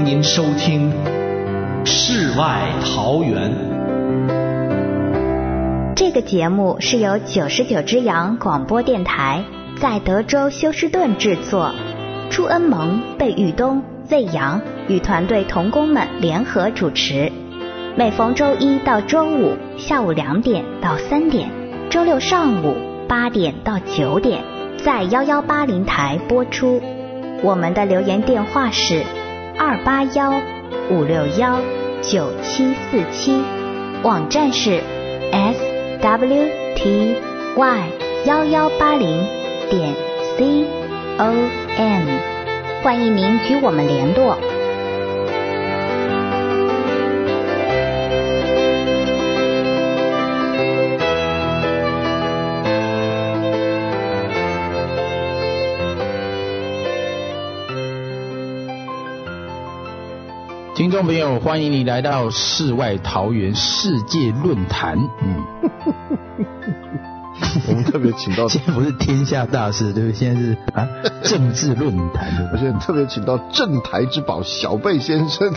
迎您收听《世外桃源》。 这个节目是由99只羊广播电台在德州休斯顿制作，朱恩蒙、贝玉东、魏阳与团队同工们联合主持，每逢周一到周五下午2点到3点，周六上午8点到9点在1180台播出。我们的留言电话是281-561-9747，网站是 swty1180.com， 欢迎您与我们联络。 听众朋友，欢迎你来到世外桃源世界论坛。 我们特别请到， 现在不是天下大事，对不对？现在是政治论坛，对不对？ 而且特别请到镇台之宝小贝先生。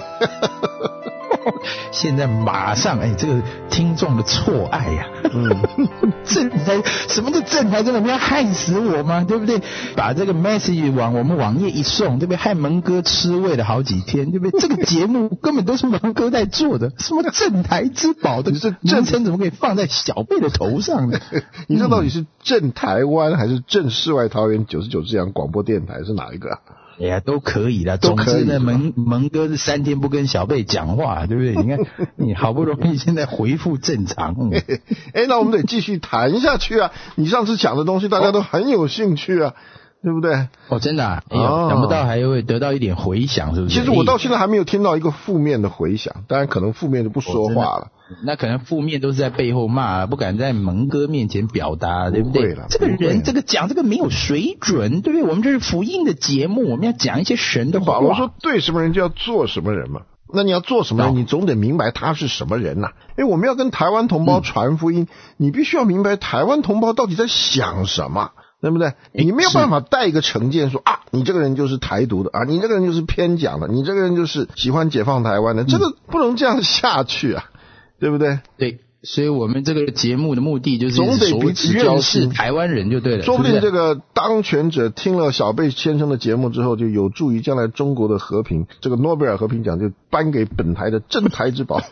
现在马上，这个听众的错爱呀，镇台什么叫镇台？真的不要害死我吗？对不对？把这个 message 往我们网页一送，对不对？害蒙哥吃味了好几天，对不对？这个节目根本都是蒙哥在做的，什么镇台之宝的名称怎么可以放在小贝的头上呢？ 你这到底是镇台湾还是镇世外桃源99只羊广播电台是哪一个啊？ 哎呀，都可以啦。总之呢，蒙哥是3天不跟小贝讲话，对不对？你看，你好不容易现在恢复正常。 那我们得继续谈下去啊！你上次讲的东西大家都很有兴趣啊，对不对？ 真的啊！想不到还会得到一点回响，是不是？ 其实我到现在还没有听到一个负面的回响，当然可能负面就不说话了。 那可能负面都是在背后骂，不敢在蒙哥面前表达，对不对？这个人这个讲这个没有水准，对不对？我们这是福音的节目，我们要讲一些神的话。 保罗说对什么人就要做什么人嘛。那你要做什么人，你总得明白他是什么人呐。我们要跟台湾同胞传福音，你必须要明白台湾同胞到底在想什么，对不对？你没有办法带一个成见说你这个人就是台独的你这个人就是偏讲的，你这个人就是喜欢解放台湾的，这个不能这样下去啊，对不对？ 对，所以我们这个节目的目的就是总得彼此认识台湾人就对了。 说不定这个当权者听了小贝先生的节目之后，就有助于将来中国的和平，这个诺贝尔和平奖就颁给本台的镇台之宝。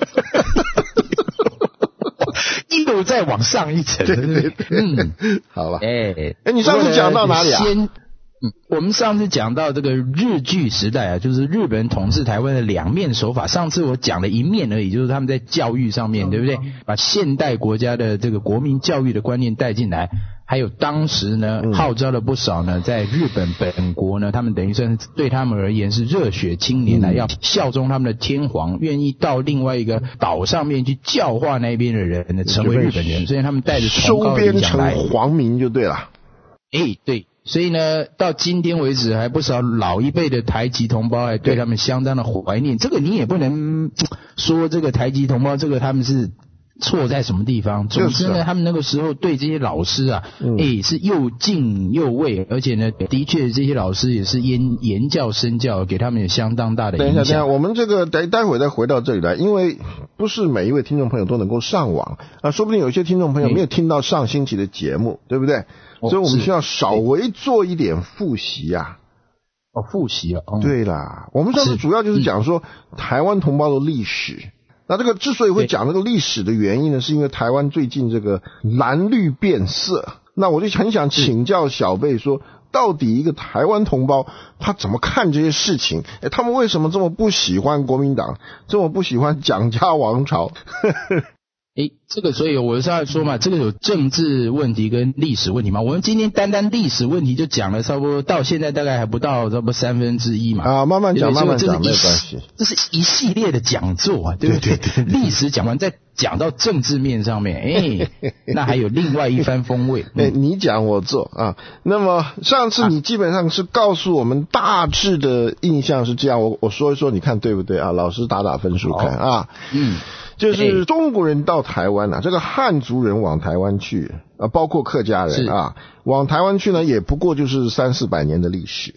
又再往上一层， 对，好了。你上次讲到哪里啊？ 我们上次讲到这个日据时代就是日本人统治台湾的两面手法。上次我讲了一面而已，就是他们在教育上面，对不对？把现代国家的这个国民教育的观念带进来，还有当时呢号召了不少呢在日本本国呢，他们等于算是对他们而言是热血青年要效忠他们的天皇，愿意到另外一个岛上面去教化那边的人呢，成为日本人，所以他们带着崇高的理想来， 收编成皇民就对了。 对。所以呢，到今天为止，还不少老一辈的台籍同胞还对他们相当的怀念。这个你也不能说这个台籍同胞，这个他们是错在什么地方。总之呢，他们那个时候对这些老师是又敬又畏，而且呢，的确这些老师也是言教身教，给他们有相当大的影响。 等一下，我们这个待会再回到这里来，因为不是每一位听众朋友都能够上网说不定有些听众朋友没有听到上星期的节目，对不对？所以我们需要稍微做一点复习复习对啦，我们上次主要就是讲说台湾同胞的历史。那这个之所以会讲这个历史的原因呢，是因为台湾最近这个蓝绿变色。那我就很想请教小贝说，到底一个台湾同胞他怎么看这些事情？他们为什么这么不喜欢国民党，这么不喜欢蒋家王朝？ 这个所以我是要说嘛，这个有政治问题跟历史问题嘛。我们今天单历史问题就讲了差不多到现在大概还不到差不多1/3嘛。 慢慢讲，没有关系。 这是一系列的讲座对不对？历史讲完再讲到政治面上面，那还有另外一番风味。 你讲我做那么上次你基本上是告诉我们大致的印象是这样，我说一说，你看对不对老师打分数看就是中国人到台湾这个汉族人往台湾去包括客家人往台湾去呢，也不过就是300-400年的历史。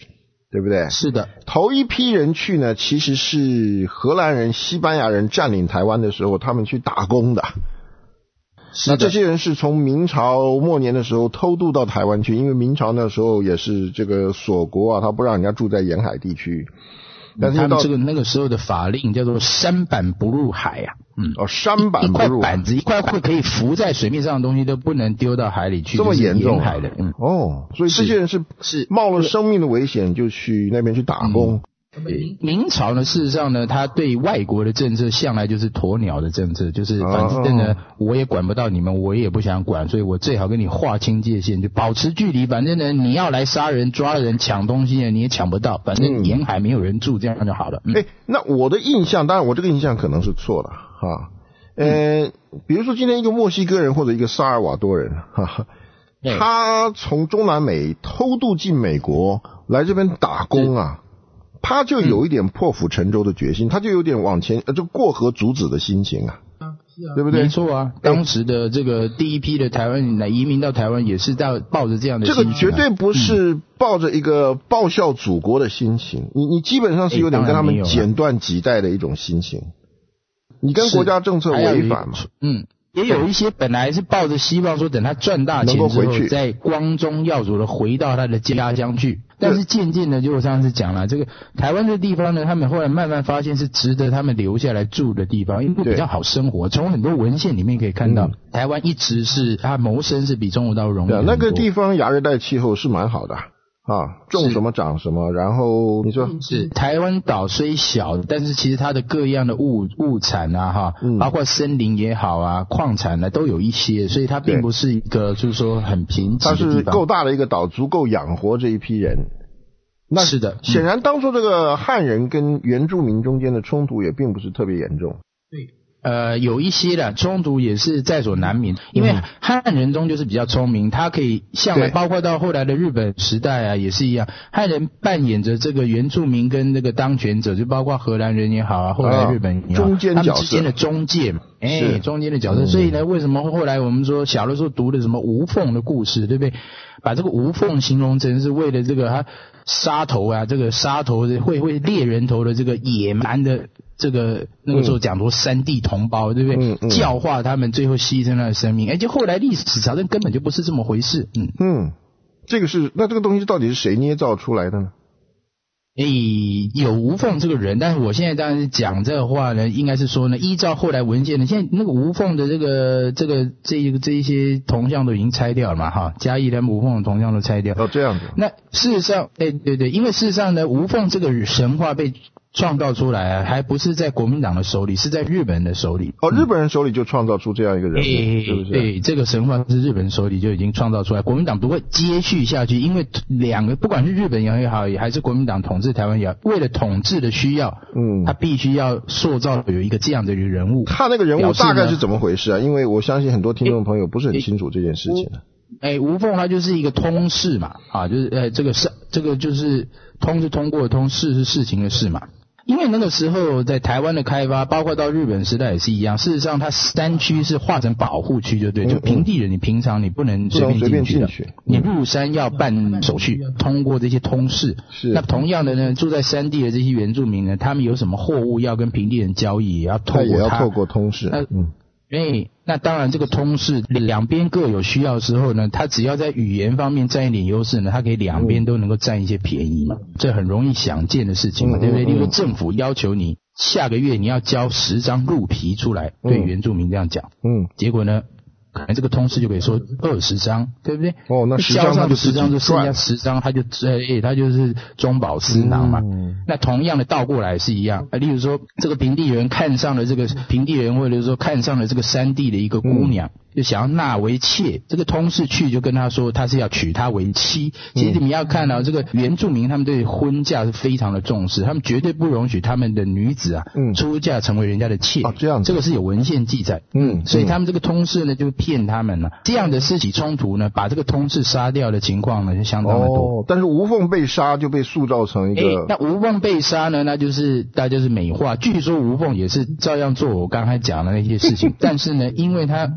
对不对？ 是的， 头一批人去呢，其实是荷兰人、西班牙人占领台湾的时候，他们去打工的。那这些人是从明朝末年的时候偷渡到台湾去，因为明朝那时候也是这个锁国啊，他不让人家住在沿海地区。但是他们那个时候的法令叫做舢板不入海啊， 舢板不入海， 一块板子一块可以浮在水面上的东西都不能丢到海里去， 这么严重沿海的， 所以这些人是冒了生命的危险就去那边去打工。 明朝呢，事实上呢，他对外国的政策向来就是鸵鸟的政策，就是反正呢，我也管不到你们，我也不想管，所以我最好跟你划清界限，就保持距离。反正呢，你要来杀人、抓人、抢东西呢，你也抢不到，反正沿海没有人住，这样就好了。 那我的印象，当然我这个印象可能是错的哈。比如说今天一个墨西哥人或者一个萨尔瓦多人，他从中南美偷渡进美国来这边打工啊。他就有一点破釜沉舟的决心，他就有点往前就过河卒子的心情啊，对不对？ 没错啊，当时的这个第一批的台湾人移民到台湾也是抱着这样的心情， 这个绝对不是抱着一个报效祖国的心情，你基本上是有点跟他们剪断脐带的一种心情，你跟国家政策违反嘛。 也有一些本来是抱着希望说等他赚大钱之后再光宗耀祖的回到他的家乡去，但是渐渐的就我上次讲了，这个台湾这个地方呢，他们后来慢慢发现是值得他们留下来住的地方，因为比较好生活。从很多文献里面可以看到，台湾一直是他谋生是比中国大陆容易很多。 那个地方亚热带气候是蛮好的。种什么长什么，然后你说是台湾岛虽小，但是其实它的各样的物产啊包括森林也好啊，矿产呢都有一些，所以它并不是一个就是说很贫瘠的地方。它是够大的一个岛，足够养活这一批人。那是的， 显然当初这个汉人跟原住民中间的冲突也并不是特别严重。 对。有一些的冲突也是在所难免，因为汉人终究是比较聪明，他可以向来包括到后来的日本时代啊也是一样，汉人扮演着这个原住民跟那个当权者，就包括荷兰人也好啊，后来日本也好， 中间角色， 他们之间的中介嘛，中间的角色。所以呢，为什么后来我们说小的时候读的什么吴凤的故事，对不对？把这个吴凤形容成是为了这个他杀头啊，这个杀头会猎人头的这个野蛮的这个那个时候讲说山地同胞，对不对？教化他们，最后牺牲他的生命。就后来历史查证根本就不是这么回事。 这个是那这个东西到底是谁捏造出来的呢？ 有吴凤这个人，但是我现在当然是讲这个话呢，应该是说呢，依照后来文献呢，现在那个吴凤的这一些铜像都已经拆掉了嘛，嘉义的吴凤的铜像都拆掉。 这样子。 那事实上，对，因为事实上呢，吴凤这个神话被创造出来啊，还不是在国民党的手里，是在日本人的手里。 日本人手里就创造出这样一个人物，是不是？ 对，这个神话是日本人手里就已经创造出来，国民党不会接续下去，因为两个不管是日本也好，还是国民党统治台湾也好，为了统治的需要，他必须要塑造有一个这样的一个人物。 他那个人物大概是怎么回事啊？因为我相信很多听众朋友不是很清楚这件事情的。 吴凤他就是一个通事嘛，就是这个就是通是通过的通，事是事情的事嘛。因为那个时候在台湾的开发，包括到日本时代也是一样。事实上，它山区是划成保护区，就对，就平地人，你平常你不能随便进去的，你入山要办手续，通过这些通事。那同样的呢，住在山地的这些原住民呢，他们有什么货物要跟平地人交易，也要透过通事。 那当然这个通事两边各有需要的时候呢，他只要在语言方面占一点优势呢，他可以两边都能够占一些便宜嘛，这很容易想见的事情嘛，对不对？例如政府要求你下个月你要交10张鹿皮出来，对原住民这样讲，结果呢，可能这个通事就可以说20张，对不对？ 那10 张他就 10张就剩下10张，他就是中饱私囊嘛。那同样的倒过来是一样，例如说这个平地人看上了这个平地人，或者说看上了这个山地的一个姑娘，就想要纳为妾，这个通事去就跟他说他是要娶她为妻。其实你们要看到这个原住民他们对婚嫁是非常的重视，他们绝对不容许他们的女子出嫁成为人家的妾。 这样子， 这个是有文献记载。所以他们这个通事呢就骗他们了。这样的事起冲突呢，把这个通事杀掉的情况呢就相当的多。 但是吴凤被杀就被塑造成一个那吴凤被杀呢，那就是大家就是美化。据说吴凤也是照样做我刚才讲的那些事情，但是呢，因为他死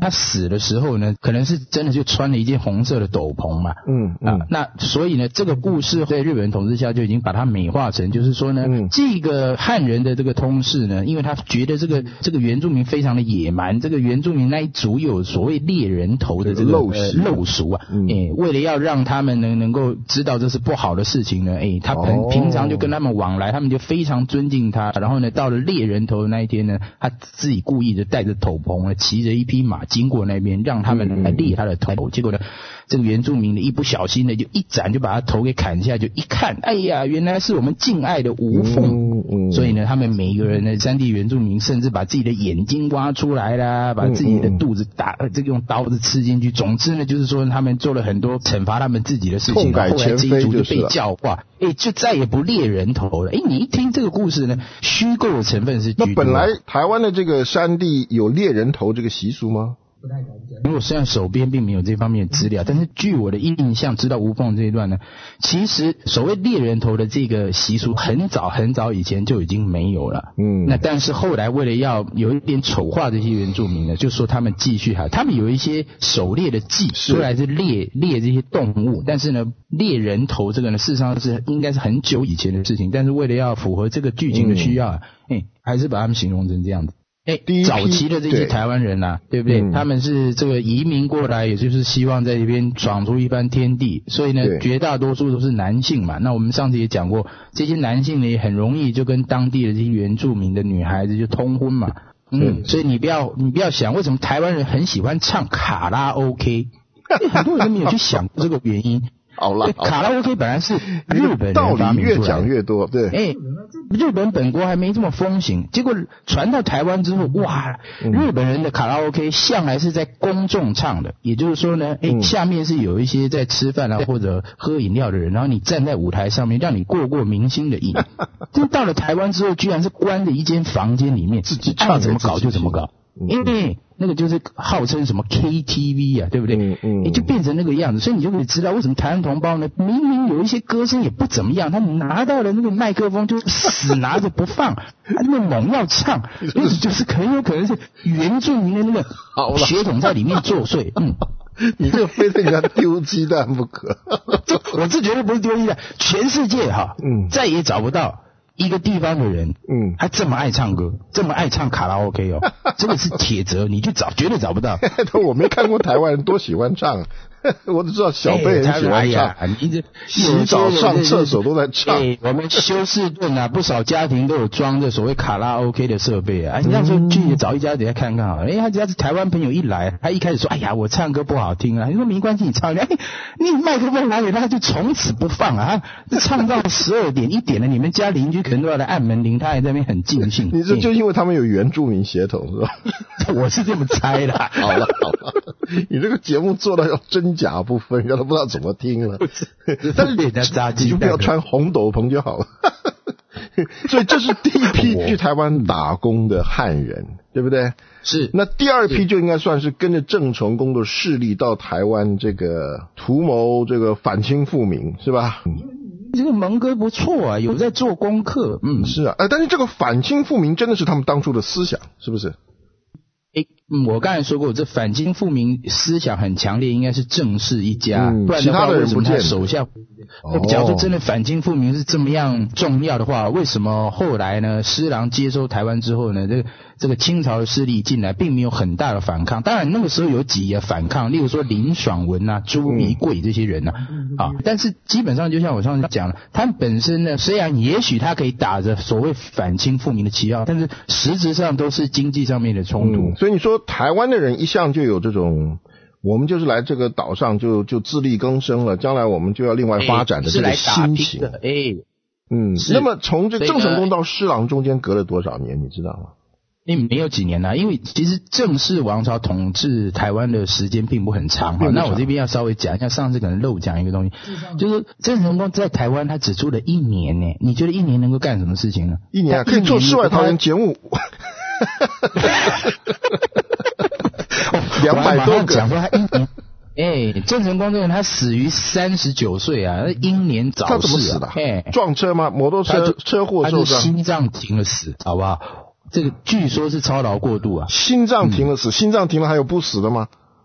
死的时候呢，可能是真的就穿了一件红色的斗篷嘛。那所以呢，这个故事在日本人统治下就已经把它美化成，就是说呢，这个汉人的这个通事呢，因为他觉得这个原住民非常的野蛮，这个原住民那一族有所谓猎人头的这个陋俗啊，为了要让他们能够知道这是不好的事情呢，他平常就跟他们往来，他们就非常尊敬他。然后呢，到了猎人头的那一天呢，他自己故意的戴着斗篷呢，骑着一匹马经过那边，让他们来猎他的头。结果呢，这个原住民呢一不小心呢就一斩就把他头给砍下，就一看，哎呀，原来是我们敬爱的吴凤。所以呢，他们每一个人呢，山地原住民甚至把自己的眼睛挖出来啦，把自己的肚子用刀子刺进去。总之呢，就是说他们做了很多惩罚他们自己的事情，后来这一族就被教化，就再也不猎人头了。你一听这个故事呢，虚构的成分是居多。 那本来台湾的这个山地有猎人头这个习俗吗？ 因为我虽然手边并没有这方面的资料，但是据我的印象知道吴凤这一段呢，其实所谓猎人头的这个习俗很早很早以前就已经没有了。那但是后来为了要有一点丑化这些原住民呢，就说他们继续他们有一些狩猎的技，虽然是猎这些动物，但是呢猎人头这个呢，事实上是应该是很久以前的事情，但是为了要符合这个剧情的需要还是把他们形容成这样子。早期的这些台湾人啊，对不对？他们是这个移民过来，也就是希望在这边闯出一番天地，所以呢，绝大多数都是男性嘛。那我们上次也讲过，这些男性呢也很容易就跟当地的这些原住民的女孩子就通婚嘛。所以你不要想为什么台湾人很喜欢唱卡拉 OK， 很多人都没有去想这个原因。 好了， 卡拉 OK 本来是日本人发明出来的，道理越讲越多，对。 日本本国还没这么风行，结果传到台湾之后，哇，日本人的卡拉 OK 向来是在公众唱的，也就是说呢，下面是有一些在吃饭啊或者喝饮料的人，然后你站在舞台上面，让你过明星的瘾。这到了台湾之后，居然是关在一间房间里面，自己爱怎么搞就怎么搞。因为那个就是号称什么 KTV 啊，对不对？就变成那个样子，所以你就可以知道为什么台湾同胞呢，明明有一些歌声也不怎么样，他拿到了那个麦克风就死拿着不放，他那么猛要唱，就是很有可能是原住民的那个血统在里面作祟。 你这个非得人家丢鸡蛋不可。 我这绝对不是丢鸡蛋，全世界再也找不到一个地方的人，还这么爱唱歌，这么爱唱卡拉 OK 这个是铁则，你去找绝对找不到。 我没看过台湾人多喜欢唱，我只知道小辈很喜欢唱，洗澡上厕所都在唱。 我们休斯顿啊，不少家庭都有装着所谓卡拉 OK 的设备啊。你那时候去找一家等下看看好了。他只要是台湾朋友一来，他一开始说，哎呀，我唱歌不好听啊。你说没关系，你唱，你麦克风拿给他，就从此不放啊。唱到12点1点了，你们家邻居可能都要来按门铃，他还在那边很尽兴。 你这就因为他们有原住民血统是吧？ 我是这么猜的。 好了，你这个节目做到要真假不分，让他不知道怎么听了。但是你就不要穿红斗篷就好了。所以这是第一批去台湾打工的汉人，对不对？ 是。 那第二批就应该算是跟着郑成功的势力到台湾这个图谋这个反清复明，是吧？ 这个蒙哥不错啊，有在做功课。 是啊，但是这个反清复明真的是他们当初的思想，是不是？ 我刚才说过，这反清复明思想很强烈，应该是郑氏一家，不然的话为什么他手下假如说真的反清复明是这么样重要的话，为什么后来呢施琅接收台湾之后呢，这个清朝的势力进来并没有很大的反抗？当然那个时候有几个反抗，例如说林爽文啊、朱弥贵这些人但是基本上就像我上次讲了，他们本身呢，虽然也许他可以打着所谓反清复明的旗号，但是实质上都是经济上面的冲突。 所以你说台湾的人一向就有这种，我们就是来这个岛上就自力更生了，将来我们就要另外发展的这个心情。那么从这郑成功到施琅中间隔了多少年，你知道吗？ 没有几年因为其实郑氏王朝统治台湾的时间并不很长那我这边要稍微讲一下，上次可能漏讲一个东西，就是郑成功在台湾他只住了1年呢。你觉得1年能够干什么事情呢 ？1年可以做世外桃源节目。200多个。 讲说他1年。郑成功这个人他死于39岁啊，英年早逝。 他怎么死的？撞车吗？摩托车车祸受伤？ 他是心脏停了死，好不好？这个据说是操劳过度啊。 心脏停了死，心脏停了还有不死的吗？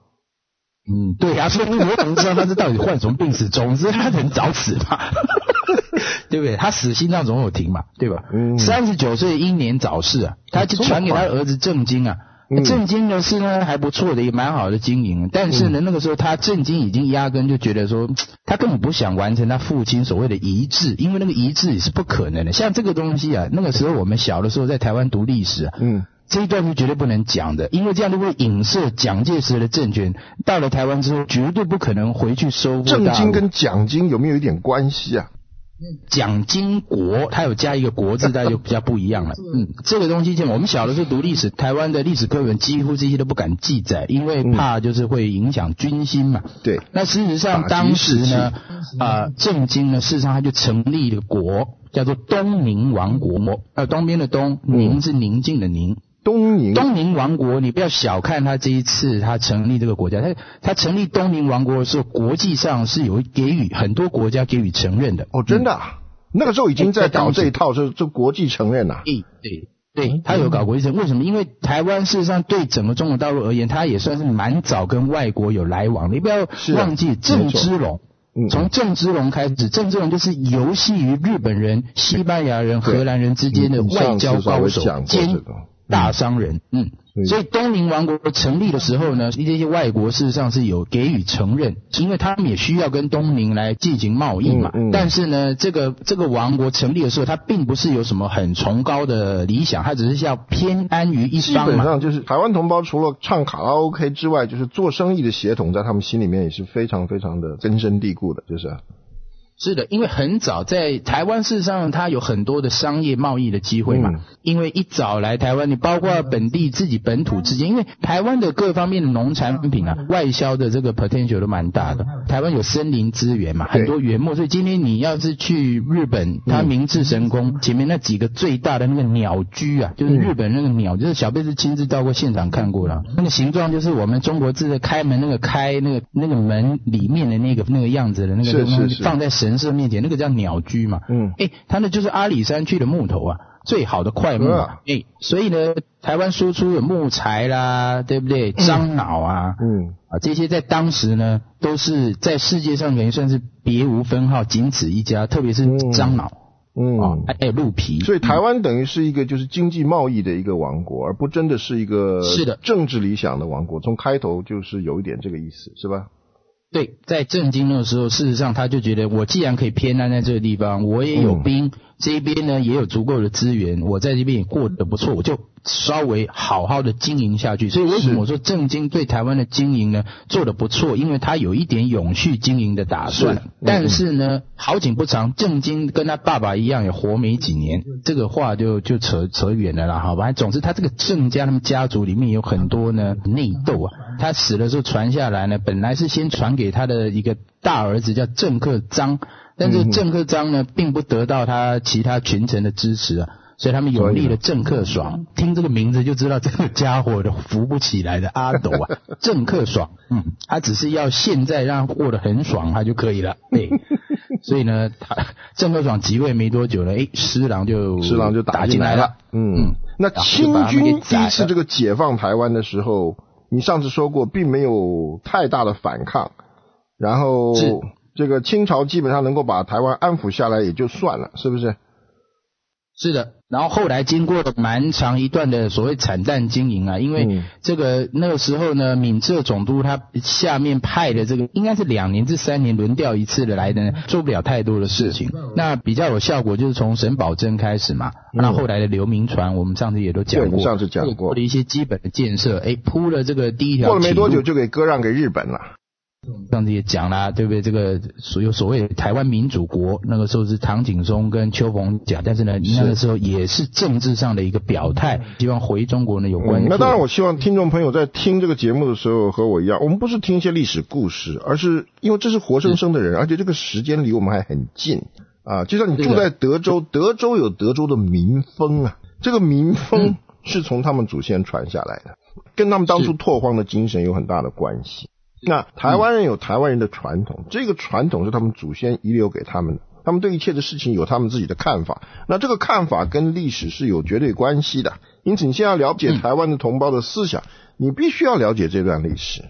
对啊，所以我怎么知道他是到底患什么病死？总之他很早死嘛，对不对？他死心脏总有停嘛，对吧？39岁英年早逝啊，他就传给他的儿子郑经啊。郑经的是呢还不错的，也蛮好的经营，但是呢那个时候他郑经已经压根就觉得说，他根本不想完成他父亲所谓的遗志，因为那个遗志也是不可能的。像这个东西啊，那个时候我们小的时候在台湾读历史啊，这一段是绝对不能讲的，因为这样就会影射蒋介石的政权到了台湾之后绝对不可能回去收复大陆。 郑经跟蒋经有没有一点关系啊？ 蒋经国，他有加一个国字，大家就比较不一样了。这个东西我们小的时候读历史，台湾的历史课本几乎这些都不敢记载，因为怕就是会影响军心嘛。 对。 那事实上当时呢，郑经呢，事实上他就成立了国，叫做东宁王国。东边的东，宁是宁静的宁。东宁王国，你不要小看他这一次他成立这个国家，他成立东宁王国的时候，国际上是有给予很多国家给予承认的。 真的啊？那个时候已经在搞这一套，是国际承认啊。 对，他有搞国际承认。为什么？因为台湾事实上对整个中国大陆而言，他也算是蛮早跟外国有来往的。你不要忘记郑芝龙。从郑芝龙开始，郑芝龙就是游戏于日本人、西班牙人、荷兰人之间的外交高手兼大商人。所以东宁王国成立的时候呢，这些外国事实上是有给予承认，因为他们也需要跟东宁来进行贸易嘛。但是呢，这个王国成立的时候，他并不是有什么很崇高的理想，他只是要偏安于一方嘛。基本上就是台湾同胞除了唱卡拉 OK 之外，就是做生意的血统在他们心里面也是非常非常的根深蒂固的，就是是的，因为很早在台湾事实上它有很多的商业贸易的机会嘛。因为一早来台湾，你包括本地自己本土之间，因为台湾的各方面的农产品啊，外销的这个 potential 都蛮大的。台湾有森林资源嘛，很多原木，所以今天你要是去日本，它明治神宫前面那几个最大的那个鸟居啊，就是日本那个鸟，就是小贝是亲自到过现场看过了，那个形状就是我们中国字的开门那个开那个门里面的那个样子的那个东西，放在神社面前，那个叫鸟居嘛。它那就是阿里山区的木头啊，最好的块木啊。所以呢，台湾输出有木材啦，对不对？樟脑啊，这些在当时呢，都是在世界上等于算是别无分号，仅此一家，特别是樟脑。还有鹿皮。 所以台湾等于是一个就是经济贸易的一个王国，而不真的是一个政治理想的王国。从开头就是有一点这个意思，是吧？ 对，在郑经的时候，事实上他就觉得，我既然可以偏安在这个地方，我也有兵，这边呢也有足够的资源，我在这边也过得不错，我就稍微好好的经营下去。所以为什么我说郑经对台湾的经营呢做得不错？因为他有一点永续经营的打算。但是呢，好景不长，郑经跟他爸爸一样也活没几年，这个话就扯远了啦，好吧？总之他这个郑家他们家族里面有很多呢内斗啊。他死了之后传下来呢，本来是先传给他的一个大儿子叫郑克章，但是郑克章呢并不得到他其他群臣的支持啊，所以他们有立了郑克爽。听这个名字就知道这个家伙的扶不起来的阿斗啊。郑克爽，他只是要现在让他过得很爽他就可以了。所以呢，郑克爽即位没多久了，施琅就打进来了。 那清军第一次这个解放台湾的时候，你上次说过并没有太大的反抗，然后这个清朝基本上能够把台湾安抚下来也就算了，是不是？ 是的，然后后来经过了蛮长一段的所谓惨淡经营啊，因为那个时候呢，闽浙总督他下面派的这个应该是2年至3年轮调一次的来的，做不了太多的事情。那比较有效果就是从沈葆桢开始嘛，那后来的刘铭传我们上次也都讲过，做了一些基本的建设，铺了这个第一条， 过了没多久就给割让给日本了。 上次也讲啦，对不对？这个所谓台湾民主国，那个时候是唐景崧跟邱逢甲，但是呢，那个时候也是政治上的一个表态，希望回中国呢有关注。 那当然，我希望听众朋友在听这个节目的时候和我一样，我们不是听一些历史故事，而是因为这是活生生的人，而且这个时间离我们还很近啊。就像你住在德州，德州有德州的民风啊，这个民风是从他们祖先传下来的，跟他们当初拓荒的精神有很大的关系。那台湾人有台湾人的传统，这个传统是他们祖先遗留给他们的，他们对一切的事情有他们自己的看法，那这个看法跟历史是有绝对关系的。因此你现在要了解台湾的同胞的思想，你必须要了解这段历史。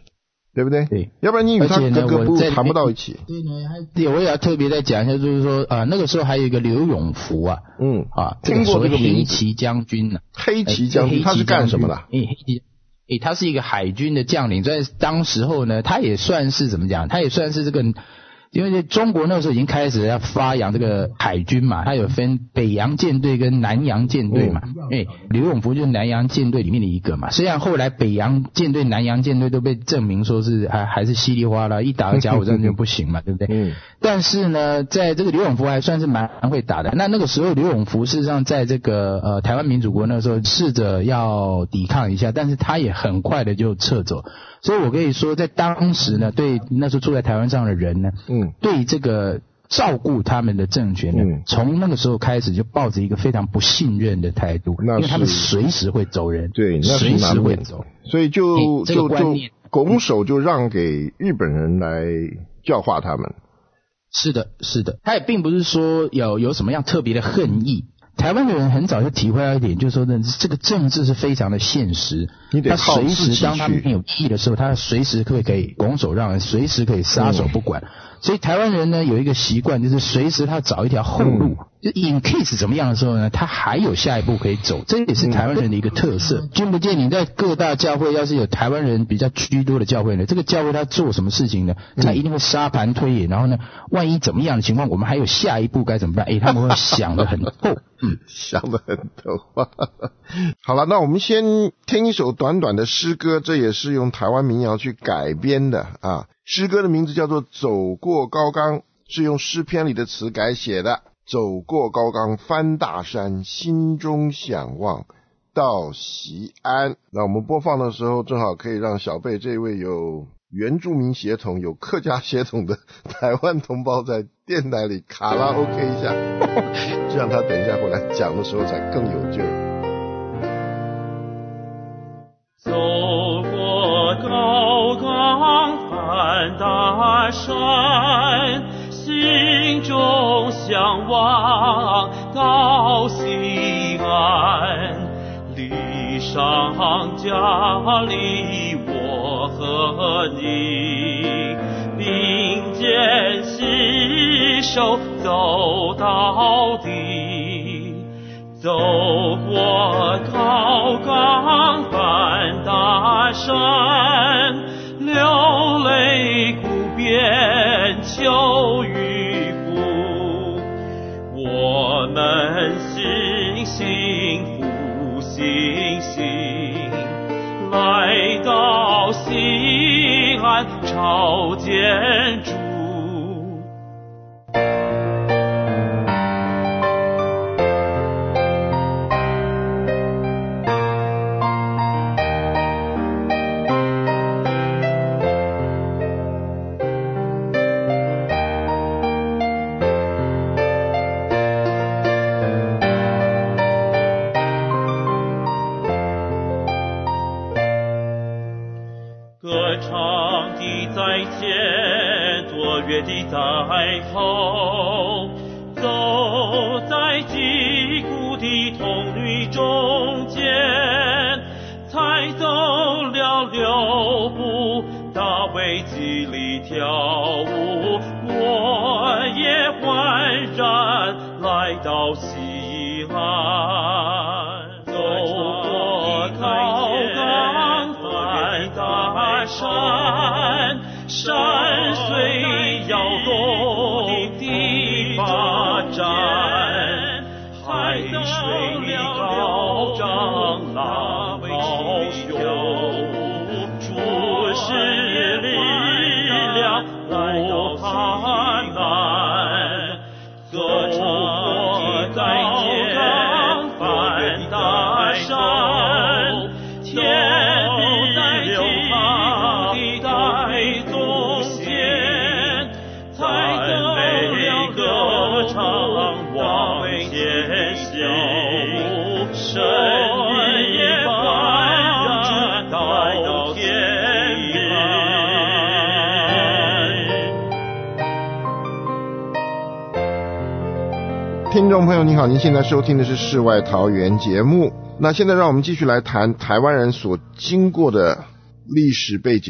对不对？ 对， 要不然你与他格格不入，谈不到一起。 对，我也要特别再讲一下，就是说那个时候还有一个刘永福啊， 听过这个名字， 黑旗将军呢。 黑旗将军他是干什么的？ 他是一个海军的将领，在当时候呢，他也算是怎么讲？他也算是这个。因为中国那时候已经开始要发扬这个海军嘛，它有分北洋舰队跟南洋舰队嘛。刘永福就是南洋舰队里面的一个嘛。虽然后来北洋舰队、南洋舰队都被证明说是还是稀里哗啦，一打个甲午战争就不行嘛，对不对？但是呢，在这个刘永福还算是蛮会打的。那个时候刘永福事实上在这个台湾民主国那个时候试着要抵抗一下，但是他也很快的就撤走。所以我可以说，在当时呢，对那时候住在台湾上的人呢，对这个照顾他们的政权呢，从那个时候开始就抱着一个非常不信任的态度，因为他们随时会走人， 对， 随时会走， 所以就拱手就让给日本人来教化他们。 是的，他也并不是说有什么样特别的恨意。台湾的人很早就体会到一点，就是说呢，这个政治是非常的现实。他随时当他们有意的时候，他随时可以拱手让人，随时可以撒手不管。所以台湾人呢有一个习惯，就是随时他找一条后路，就 in case 怎么样的时候呢，他还有下一步可以走。这也是台湾人的一个特色。君不见你在各大教会，要是有台湾人比较居多的教会呢，这个教会他做什么事情呢？他一定会沙盘推演，然后呢，万一怎么样的情况，我们还有下一步该怎么办？他们会想得很透。 想得很透。好了，那我们先听一首短短的诗歌，这也是用台湾民谣去改编的啊。诗歌的名字叫做《走过高冈》，是用诗篇里的词改写的。走过高冈，翻大山，心中想望到西安。那我们播放的时候，正好可以让小贝这位有原住民血统、有客家血统的台湾同胞在电台里卡拉 OK 一下，这样他等一下回来讲的时候才更有劲儿。 走过高冈，翻大山，心中向往到西安。礼上加礼，我和你并肩携手走到底。走过高冈，翻大山，流泪哭遍秋雨布。我们信心复信心，来到西安朝见主。的在后，走在击鼓的童女中间，才走了6步，大卫基里跳舞，我也焕然来到西安。走过高冈，翻大山，山虽摇动地发展，海水高涨浪高涌，主是力量不怕难。走过高冈，翻大山，天地流淌在中间，才走了歌唱往前行，神也焕然到天边。 听众朋友您好，您现在收听的是世外桃源节目。那现在让我们继续来谈台湾人所经过的历史背景。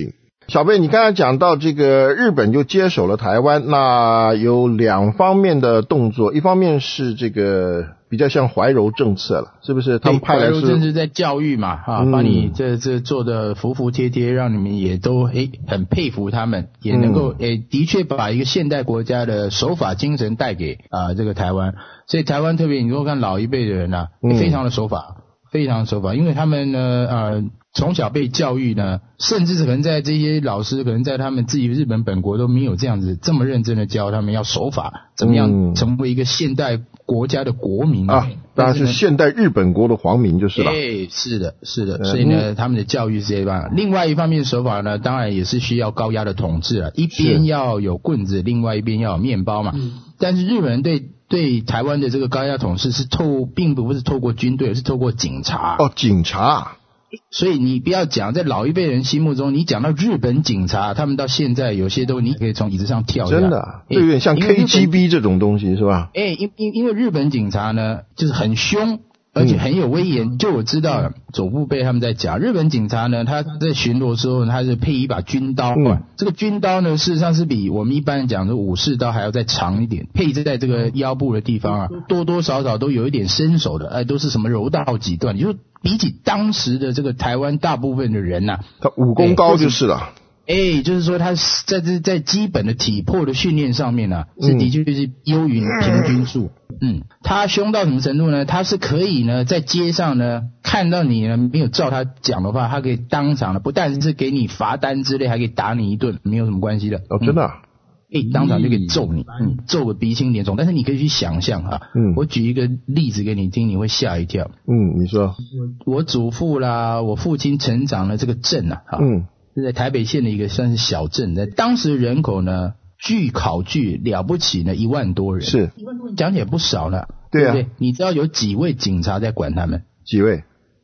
小贝，你刚才讲到这个日本就接手了台湾，那有两方面的动作，一方面是这个比较像怀柔政策了，是不是？他们派来是怀柔政策在教育嘛，把你这做的服服帖帖，让你们也都很佩服他们，也能够的确把一个现代国家的守法精神带给这个台湾。所以台湾特别你如果看老一辈的人非常的守法，非常守法，因为他们呢从小被教育呢，甚至可能在这些老师可能在他们自己日本本国都没有这样子这么认真的教他们要守法，怎么样成为一个现代国家的国民啊，当然是现代日本国的皇民就是了。 是的，所以呢，他们的教育是这样。另外一方面守法呢，当然也是需要高压的统治啊，一边要有棍子，另外一边要有面包嘛。但是日本人对台湾的这个高压统治是并不是透过军队，而是透过警察。 警察。 所以你不要讲，在老一辈人心目中，你讲到日本警察，他们到现在有些都你可以从椅子上跳下来。 真的，这有点像 KGB 这种东西是吧？ 因为日本警察呢，就是很凶，而且很有威严。就我知道左父辈他们在讲，日本警察呢，他在巡逻的时候，他是配一把军刀。这个军刀呢，事实上是比我们一般讲的武士刀还要再长一点，配置在这个腰部的地方多多少少都有一点身手的，都是什么柔道几段，就比起当时的这个台湾大部分的人他武功高就是了。 就是说他在基本的体魄的训练上面是的确是优于平均数。他凶到什么程度呢？他是可以呢在街上呢看到你呢没有照他讲的话，他可以当场的不但是给你罚单之类，还可以打你一顿，没有什么关系的。 真的当场就可以揍你，揍个鼻青脸肿。但是你可以去想象我举一个例子给你听，你会吓一跳。你说我祖父啦，我父亲成长的这个镇是在台北县的一个算是小镇，在当时人口呢据考据了不起呢1万多人，是讲起来不少了，对不对？你知道有几位警察在管他们？ 几位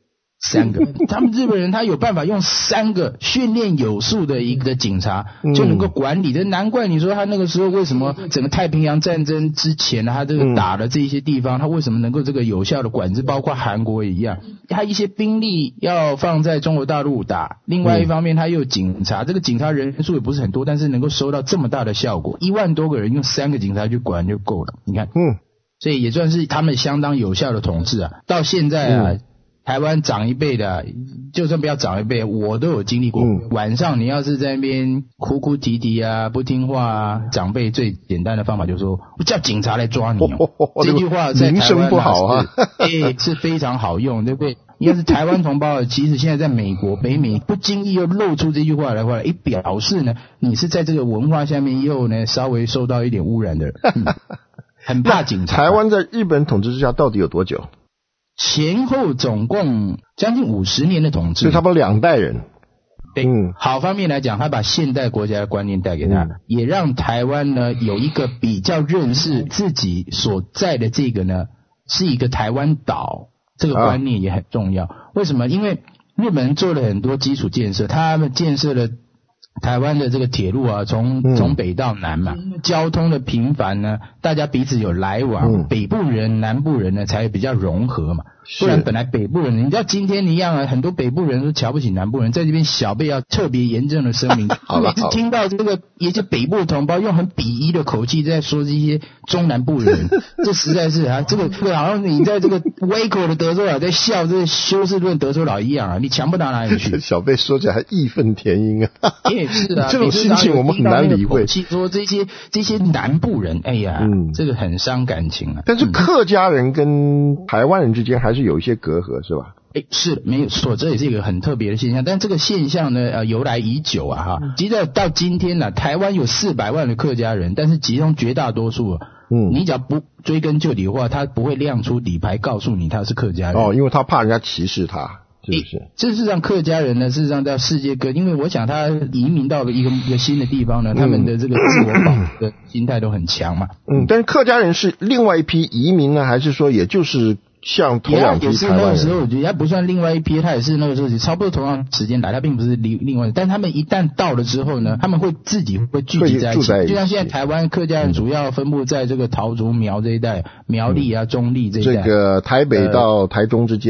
？3个。他们日本人他有办法用3个训练有素的一个警察就能够管理，这难怪你说他那个时候为什么整个太平洋战争之前他这个打的这一些地方他为什么能够这个有效的管制，包括韩国也一样，他一些兵力要放在中国大陆打，另外一方面他又有警察，这个警察人数也不是很多，但是能够收到这么大的效果，1万多个人用3个警察去管就够了，你看所以也算是他们相当有效的统治到现在台湾长一辈的，就算不要长一辈，我都有经历过。晚上你要是在那边哭哭啼啼不听话长辈最简单的方法就是说，我叫警察来抓你这句话在台湾不好是非常好用，对不对？要是台湾同胞其实现在在美国北美不经意又露出这句话来的话，表示呢你是在这个文化下面又呢稍微受到一点污染的很怕警察。 台湾在日本统治之下到底有多久？ 前后总共将近50年的统治， 所以差不多2代人。 好方面来讲，他把现代国家的观念带给他，也让台湾呢有一个比较认识自己所在的这个呢是一个台湾岛，这个观念也很重要。为什么？因为日本人做了很多基础建设，他们建设了台湾的这个铁路从北到南嘛，交通的频繁呢，大家彼此有来往，北部人南部人呢才比较融合嘛。不然本来北部人，你知道今天一样很多北部人都瞧不起南部人，在这边小贝要特别严正的声明，每次听到这个一些北部的同胞用很鄙夷的口气在说这些中南部人，这实在是这个好像你在这个威口的德州佬在笑这个休斯顿德州佬一样你强不到哪里去。 小贝说起来还义愤填膺也是这种心情我们很难理会。 说这些南部人，这个很伤感情但是客家人跟台湾人之间还是有一些隔阂，是吧？ 是没有错，这也是一个很特别的现象。但这个现象呢，由来已久即使到今天台湾有400万的客家人，但是其中绝大多数你只要不追根究底的话，他不会亮出底牌告诉你他是客家人。 因为他怕人家歧视他。是不是？ 事实上客家人呢，事实上在世界各，因为我想他移民到一个新的地方呢，他们的这个自我保护的心态都很强嘛。 但是客家人是另外一批移民呢，还是说也就是像头2批台湾人？ 那个时候我觉得他不算另外一批，他也是那个时候差不多同样时间来，他并不是另外，但他们一旦到了之后呢，他们会自己会聚集在一起，就像现在台湾客家人主要分布在这个桃竹苗这一带，苗栗中立这一带， 这个台北到台中之间是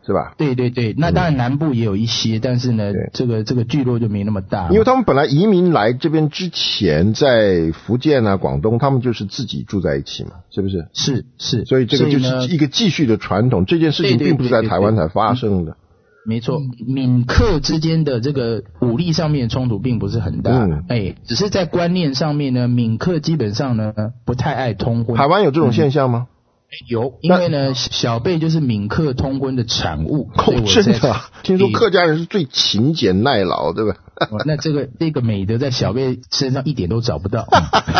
是吧？ 对对对，那当然南部也有一些，但是呢，这个聚落就没那么大， 因为他们本来移民来这边之前，在福建啊、广东，他们就是自己住在一起嘛，是不是？ 是， 所以这个就是一个继续的传统，这件事情并不是在台湾才发生的。 没错，闽客之间的这个武力上面的冲突并不是很大，只是在观念上面呢，闽客基本上呢不太爱通婚。 台湾有这种现象吗？ 有，因为呢小辈就是闽客通婚的产物。 真的啊？听说客家人是最勤俭耐劳，对吧？ 那这个美德在小辈身上一点都找不到。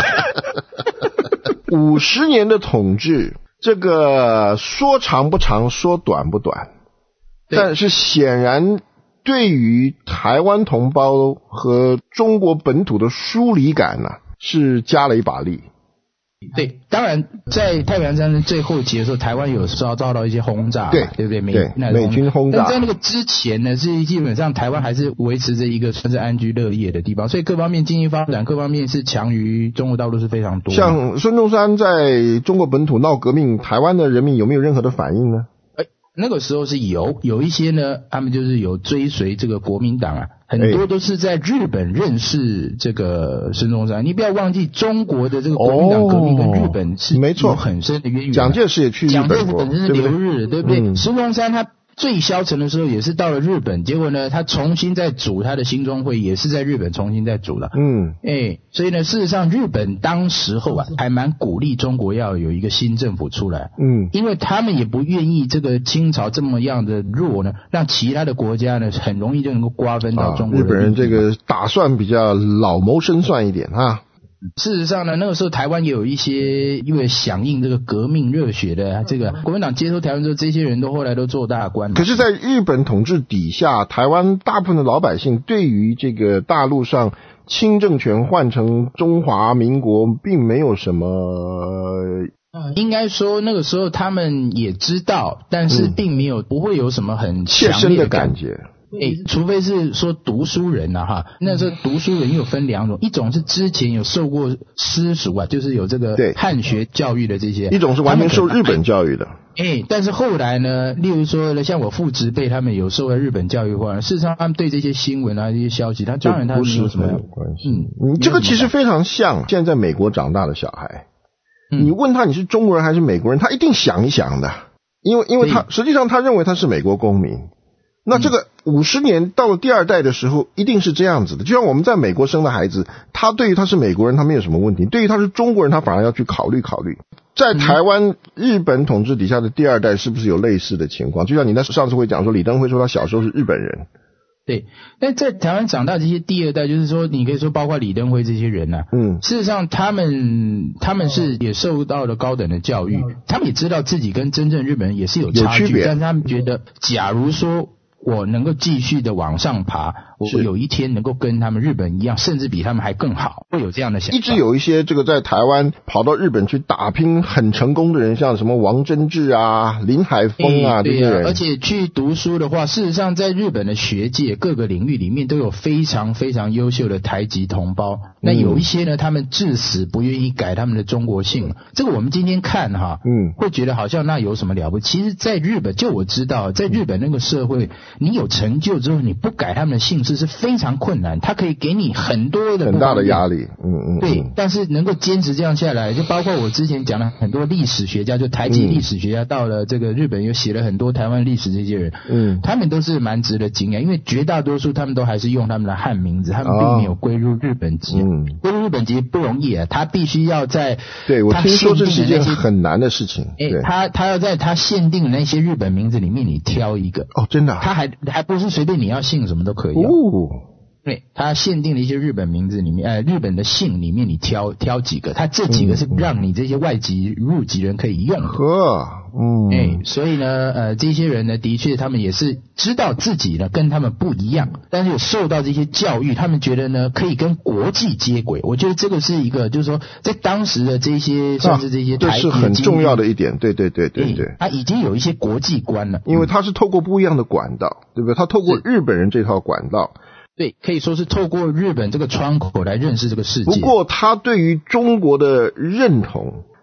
50年的统治，这个说长不长，说短不短。但是显然对于台湾同胞和中国本土的疏离感呢，是加了一把力。 对，当然在太平洋战争最后期的时候，台湾有遭到一些轰炸，对不对？美军轰炸。 但在那个之前呢，是基本上台湾还是维持着一个算是安居乐业的地方，所以各方面经济发展各方面是强于中国大陆是非常多的。 像孙中山在中国本土闹革命，台湾的人民有没有任何的反应呢？ 那个时候是有一些呢，他们就是有追随这个国民党啊，很多都是在日本认识这个孙中山。你不要忘记，中国的这个国民党革命跟日本是有很深的渊源。 蒋介石也去日本过， 蒋介石本身是留日，对不对？孙中山他最消沉的时候也是到了日本，结果呢他重新再组他的兴中会，也是在日本重新再组了。所以呢事实上日本当时候啊还蛮鼓励中国要有一个新政府出来。因为他们也不愿意这个清朝这么样的弱呢，让其他的国家呢很容易就能够瓜分到中国的。 日本人这个打算比较老谋深算一点啊。 事实上呢，那个时候台湾也有一些因为响应这个革命热血的这个国民党接收台湾之后，这些人都后来都做大官。 可是在日本统治底下，台湾大部分的老百姓对于这个大陆上清政权换成中华民国并没有什么应该说那个时候他们也知道，但是并没有不会有什么很切身的感觉。 除非是说读书人啊哈，那时候读书人又分两种，一种是之前有受过私塾啊，就是有这个汉学教育的这些， 一种是完全受日本教育的。 但是后来呢，例如说像我父执辈他们有受了日本教育化，事实上他们对这些新闻啊这些消息，他当然他没有什么关系。这个其实非常像现在在美国长大的小孩，你问他你是中国人还是美国人，他一定想一想的，因为他实际上他认为他是美国公民。那这个50年到了第二代的时候一定是这样子的，就像我们在美国生的孩子，他对于他是美国人他没有什么问题，对于他是中国人他反而要去考虑。在台湾日本统治底下的第二代是不是有类似的情况？就像你上次会讲说李登辉说他小时候是日本人。 对，但在台湾长大这些第二代，就是说你可以说包括李登辉这些人啊，事实上他们是也受到了高等的教育，他们也知道自己跟真正日本人也是有差距，但是他们觉得假如说我能够继续的往上爬，我有一天能够跟他们日本一样，甚至比他们还更好，会有这样的想法。 一直有一些这个在台湾跑到日本去打拼很成功的人，像什么王贞治啊、林海峰啊这些人。 而且去读书的话，事实上在日本的学界各个领域里面都有非常非常优秀的台籍同胞。那有一些呢，他们至死不愿意改他们的中国姓。这个我们今天看哈，会觉得好像那有什么了不起。其实在日本，就我知道，在日本那个社会，你有成就之后，你不改他们的姓氏是非常困难，他可以给你很多的很大的压力。 对，但是能够坚持这样下来，就包括我之前讲的很多历史学家，就台籍历史学家到了这个日本又写了很多台湾历史这些人，他们都是蛮值得敬仰，因为绝大多数他们都还是用他们的汉名字，他们并没有归入日本籍。归入日本籍不容易啊，他必须要在对我听说这是一件很难的事情。 他要在他限定的那些日本名字里面你挑一个。 真的啊？ 他还不是随便你要姓什么都可以。对，他限定的一些日本名字里面，日本的姓里面你挑几个，他这几个是让你这些外籍入籍人可以用的。所以呢，这些人呢，的确他们也是知道自己呢跟他们不一样，但是有受到这些教育，他们觉得呢可以跟国际接轨。我觉得这个是一个，就是说在当时的这些甚至这些台籍， 这是很重要的一点。对， 他已经有一些国际观了， 因为他是透过不一样的管道，对不对？他透过日本人这套管道。 对，可以说是透过日本这个窗口来认识这个世界。 不过他对于中国的认同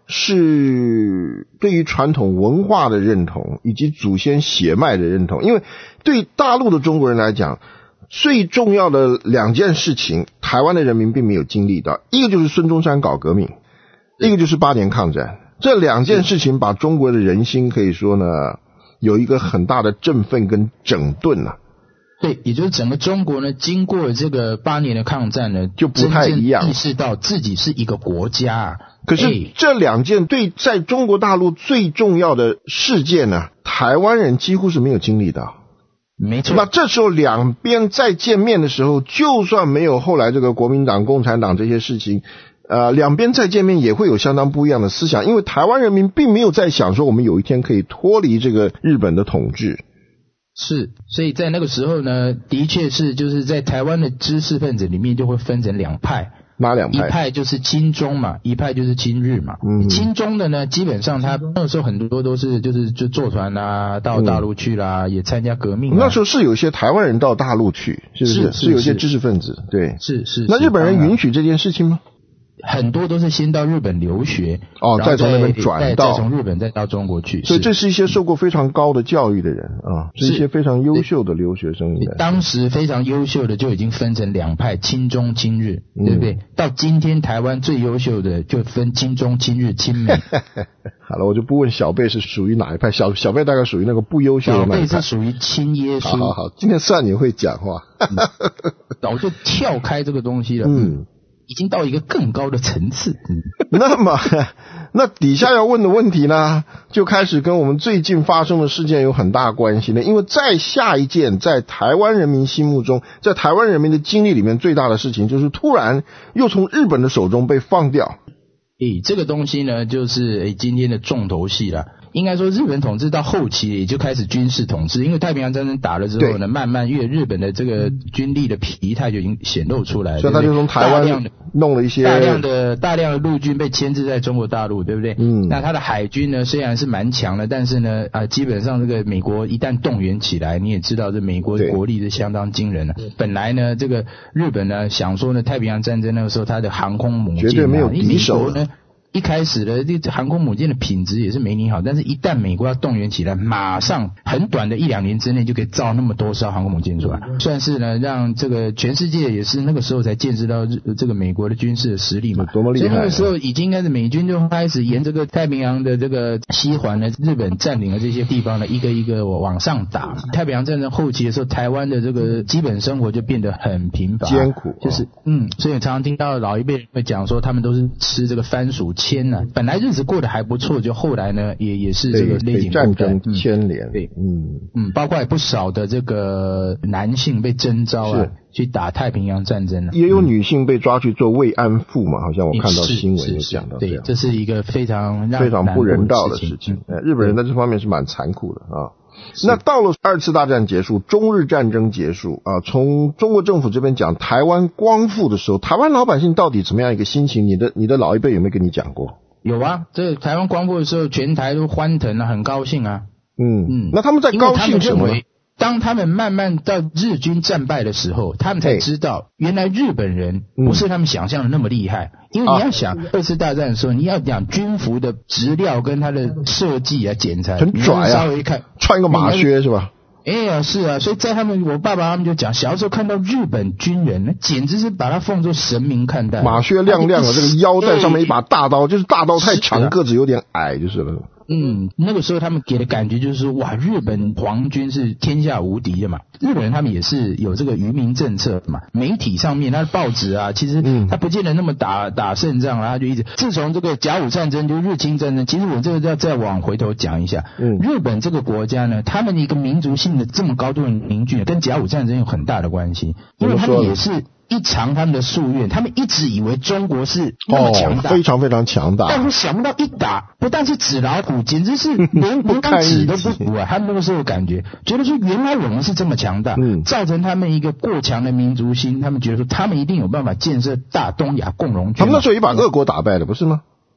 是对于传统文化的认同以及祖先血脉的认同。因为对大陆的中国人来讲，最重要的两件事情台湾的人民并没有经历到，一个就是孙中山搞革命，一个就是8年抗战。这两件事情把中国的人心可以说呢有一个很大的振奋跟整顿啊。 对，也就是整个中国呢，经过了这个8年的抗战呢， 就不太一样， 意识到自己是一个国家啊。 可是这两件对在中国大陆最重要的事件呢，台湾人几乎是没有经历到。 没错。 那这时候两边再见面的时候，就算没有后来这个国民党、共产党这些事情，两边再见面也会有相当不一样的思想，因为台湾人民并没有在想说我们有一天可以脱离这个日本的统治。 是，所以在那个时候呢，的确是就是在台湾的知识分子里面就会分成两派。 哪两派？ 一派就是亲中嘛，一派就是亲日嘛。亲中的呢，基本上他那个时候很多都是就坐船啊到大陆去啦，也参加革命。 那时候是有些台湾人到大陆去，是不是？是有些知识分子，对。 是。 那日本人允许这件事情吗？ 很多都是先到日本留学， 再从那边转到， 再从日本再到中国去。 所以这是一些受过非常高的教育的人啊，是一些非常优秀的留学生。 当时非常优秀的就已经分成两派，亲中亲日，对不对？到今天台湾最优秀的就分亲中亲日亲美。 好了，我就不问小贝是属于哪一派，小贝大概属于那个不优秀的那一派。 小贝是属于亲耶稣。 好，今天算你会讲话。 早就跳开这个东西了。已经到一个更高的层次。 那么那底下要问的问题呢，就开始跟我们最近发生的事件有很大关系了。因为在下一件在台湾人民心目中，在台湾人民的经历里面最大的事情，就是突然又从日本的手中被放掉。 这个东西呢，就是今天的重头戏了。应该说日本统治到后期也就开始军事统治，因为太平洋战争打了之后呢，慢慢日本的这个军力的疲态就已经显露出来了， 所以他就从台湾弄了一些大量的陆军被牵制在中国大陆，对不对？那他的海军呢虽然是蛮强的，但是呢基本上这个美国一旦动员起来，你也知道这美国的国力是相当惊人的。本来呢这个日本呢想说呢太平洋战争那个时候他的航空母舰绝对没有敌手呢。一开始的这航空母舰的品质也是没你好，但是一旦美国要动员起来，马上很短的1-2年之内就可以造那么多艘航空母舰出来，算是呢让这个全世界也是那个时候才见识到这个美国的军事的实力嘛， 多么厉害！ 所以那个时候已经应该是美军就开始沿这个太平洋的这个西环呢，日本占领了这些地方呢，一个一个往上打。太平洋战争后期的时候，台湾的这个基本生活就变得很贫乏艰苦， 就是所以常常听到老一辈人会讲说，他们都是吃这个番薯签啊，本来日子过得还不错，就后来呢也是这个勒紧战争牵连， 对，包括不少的这个男性被征召啊，去打太平洋战争啊， 也有女性被抓去做慰安妇嘛，好像我看到新闻有讲到这样， 对，这是一个非常不人道的事情。日本人在这方面是蛮残酷的啊。那到了2次大战结束，中日战争结束啊，从中国政府这边讲台湾光复的时候，台湾老百姓到底怎么样一个心情？你的老一辈有没有跟你讲过？ 有啊，这个台湾光复的时候，全台都欢腾啊，很高兴啊。 那他们在高兴什么？ 当他们慢慢到日军战败的时候，他们才知道原来日本人不是他们想象的那么厉害。因为你要想2次大战的时候，你要讲军服的质料跟它的设计啊、剪裁， 很拽啊， 稍微看穿一个马靴是吧？ 是啊，所以在我爸爸他们就讲，小时候看到日本军人，那简直是把他奉作神明看待。 马靴亮亮的，这个腰带上面一把大刀，就是大刀太长，个子有点矮就是了。 那个时候他们给的感觉就是说，哇，日本皇军是天下无敌的嘛。日本人他们也是有这个愚民政策嘛，媒体上面他的报纸啊，其实他不见得那么打胜仗啊，他就一直自从这个甲午战争就日清战争，其实我这个要再往回头讲一下，日本这个国家呢，他们的一个民族性的这么高度的凝聚，跟甲午战争有很大的关系，因为他们也是一偿他们的夙愿，他们一直以为中国是那么强大， 非常非常强大， 但是想不到一打，不但是纸老虎，简直是连当纸都不服啊！他们那个时候感觉得说，原来我们是这么强大，造成他们一个过强的民族心，他们觉得说他们一定有办法建设大东亚共荣圈。 他们那时候也把俄国打败了，不是吗？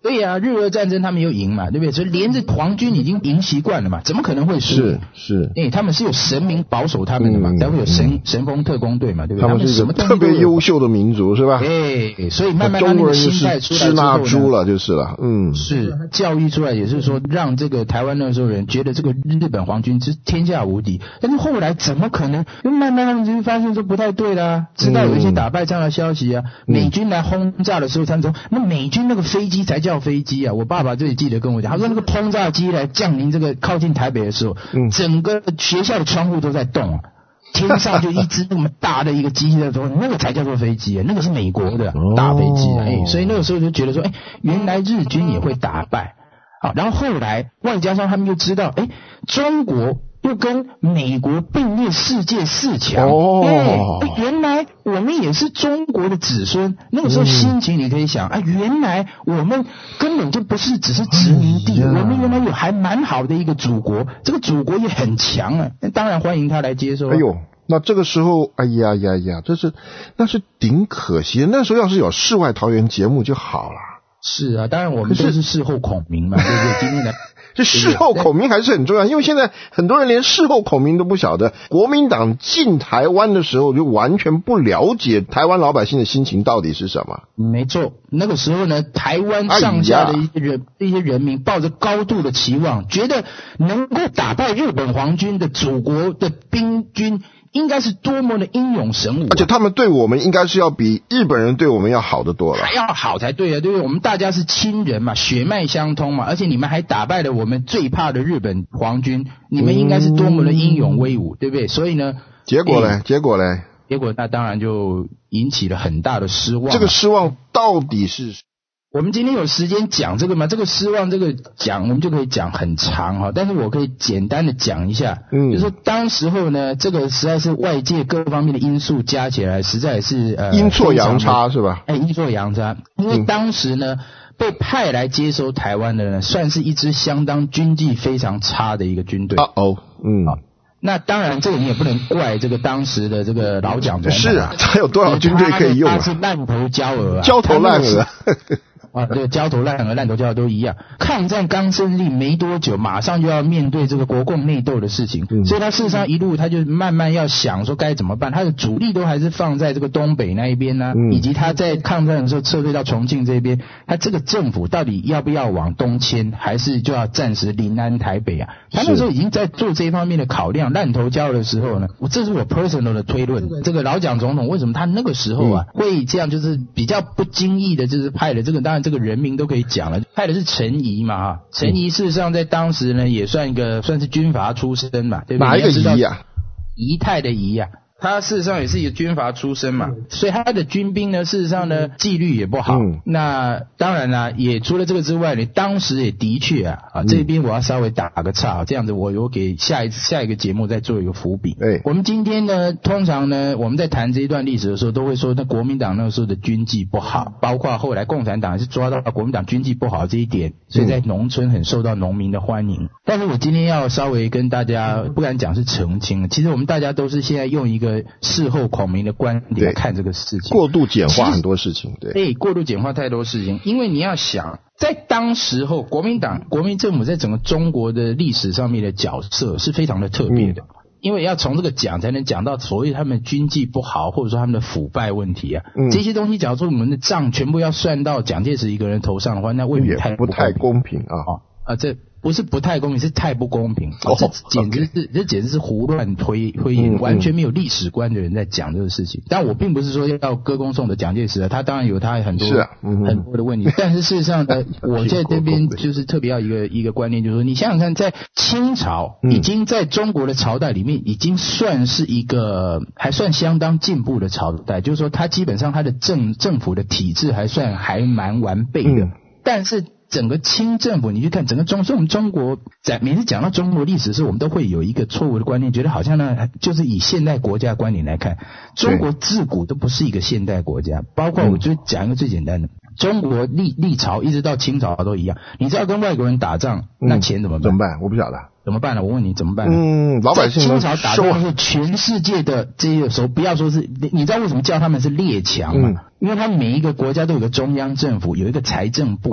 对呀，日俄战争他们又赢嘛，对不对？所以连着皇军已经赢习惯了嘛，怎么可能会输？ 是， 他们是有神明保守他们的嘛，才会有神风特工队嘛，对不对？ 他们是一个特别优秀的民族，是吧？ 所以慢慢他那个心态出来之后呢，支那猪了就是了， 是教育出来，也是说让这个台湾那时候人觉得这个日本皇军是天下无敌，但是后来怎么可能？就慢慢他们就发现说不太对啦，知道有一些打败仗的消息啊，美军来轰炸的时候，他们说那美军那个飞机才叫飞机啊！我爸爸这里记得跟我讲，他说那个轰炸机来降临这个靠近台北的时候，整个学校的窗户都在动啊，天上就一只那么大的一个机器在动，那个才叫做飞机啊，那个是美国的大飞机啊，所以那个时候就觉得说，原来日军也会打败。好，然后后来外加上他们就知道，中国又跟美国并列世界4强。原来我们也是中国的子孙。那个时候心情你可以想，原来我们根本就不是只是殖民地，我们原来有还蛮好的一个祖国，这个祖国也很强啊，当然欢迎他来接受。 那这个时候，那是顶可惜的。那时候要是有世外桃源节目就好了。 是啊，当然我们都是事后孔明嘛，对不对？今天的这事后孔明还是很重要，因为现在很多人连事后孔明都不晓得。国民党进台湾的时候就完全不了解台湾老百姓的心情到底是什么。 没错，那个时候呢，台湾上下的一些人民抱着高度的期望，觉得能够打败日本皇军的祖国的兵军应该是多么的英勇神武， 而且他们对我们应该是要比日本人对我们要好得多了， 还要好才对啊，对不对？我们大家是亲人嘛，血脉相通嘛，而且你们还打败了我们最怕的日本皇军，你们应该是多么的英勇威武，对不对？所以呢， 结果那当然就引起了很大的失望。 这个失望到底是？ 我们今天有时间讲这个吗？这个失望这个讲我们就可以讲很长哈，但是我可以简单的讲一下，就是当时候呢，这个实在是外界各方面的因素加起来，实在是阴错阳差是吧？ 阴错阳差，因为当时呢，被派来接收台湾的呢，算是一支相当军纪非常差的一个军队。那当然，这个你也不能怪这个当时的这个老蒋总统。 是啊，他有多少军队可以用啊？ 他是烂头焦额啊， 焦头烂额。 这个焦头烂额、烂头焦额都一样。抗战刚胜利没多久，马上就要面对这个国共内斗的事情，所以他事实上一路他就慢慢要想说该怎么办。他的主力都还是放在这个东北那一边呢，以及他在抗战的时候撤退到重庆这边，他这个政府到底要不要往东迁，还是就要暂时临安台北啊？他那时候已经在做这一方面的考量。烂头焦的时候呢，这是我 personal 的推论。这个老蒋总统为什么他那个时候会这样，就是比较不经意的，就是派了这个，当然这个人名都可以讲了，派的是陈仪嘛，陈仪事实上在当时呢也算是军阀出身嘛，对不对？ 哪一个仪啊？ 仪态的仪啊。他事实上也是一个军阀出身嘛，所以他的军兵呢，事实上呢纪律也不好。那当然啦，也除了这个之外，你当时也的确这边我要稍微打个岔，这样子我给下一个节目再做一个伏笔。我们今天呢，通常呢我们在谈这一段历史的时候，都会说那国民党那个时候的军纪不好，包括后来共产党是抓到国民党军纪不好这一点，所以在农村很受到农民的欢迎。但是我今天要稍微跟大家不敢讲是澄清，其实我们大家都是现在用一个事后孔明的观点来看这个事情， 过度简化很多事情， 对，过度简化太多事情。因为你要想，在当时候国民政府在整个中国的历史上面的角色是非常的特别的，因为要从这个讲才能讲到所谓他们军纪不好，或者说他们的腐败问题啊，这些东西假如说我们的账全部要算到蒋介石一个人头上的话，那未免不太公平啊！ 这不是不太公平，是太不公平。这简直是胡乱推演，完全没有历史观的人在讲这个事情。但我并不是说要歌功颂德蒋介石，他当然有他很多很多的问题。但是事实上呢，我在这边就是特别要一个观念，就是说，你想想看，在清朝已经在中国的朝代里面，已经算是一个还算相当进步的朝代，就是说，他基本上他的政府的体制还蛮完备的，但是整个清政府，你去看整个所以我们中国在每次讲到中国历史的时候，我们都会有一个错误的观念，觉得好像呢，就是以现代国家观点来看，中国自古都不是一个现代国家。包括我就讲一个最简单的，中国历朝一直到清朝都一样，你知道跟外国人打仗，那钱怎么办？ 怎么办？我不晓得。 怎么办呢？我问你怎么办呢？ 老百姓在清朝打仗是全世界的这个时候，不要说是，你知道为什么叫他们是列强吗？因为他们每一个国家都有个中央政府，有一个财政部。